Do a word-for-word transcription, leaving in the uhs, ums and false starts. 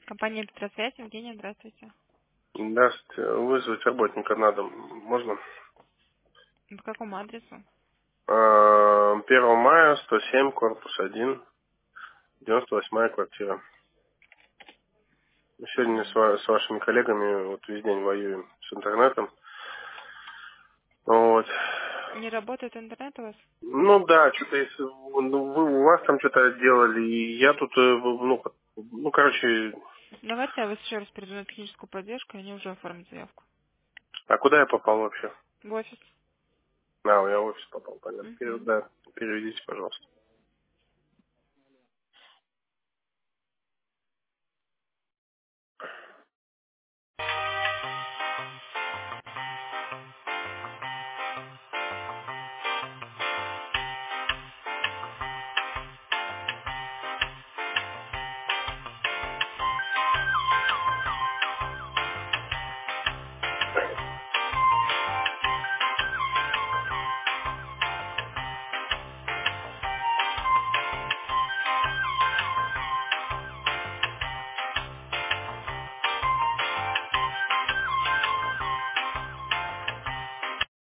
Компания Петросвязь, Евгения, здравствуйте. Здравствуйте. Вызвать работника на дом можно? По какому адресу? А, первого мая, сто семь, корпус один, девяносто восьмая квартира. Мы сегодня с, ва- с вашими коллегами вот весь день воюем с интернетом. Вот. Не работает интернет у вас? Ну да, что-то если ну, вы у вас там что-то делали, и я тут, э, ну, как- ну, короче, Давайте я вас еще раз перейду на техническую поддержку, и они уже оформят заявку. а куда я попал вообще? В офис. А, я в офис попал, понятно. Пере- Мгм. Да, переведите, пожалуйста.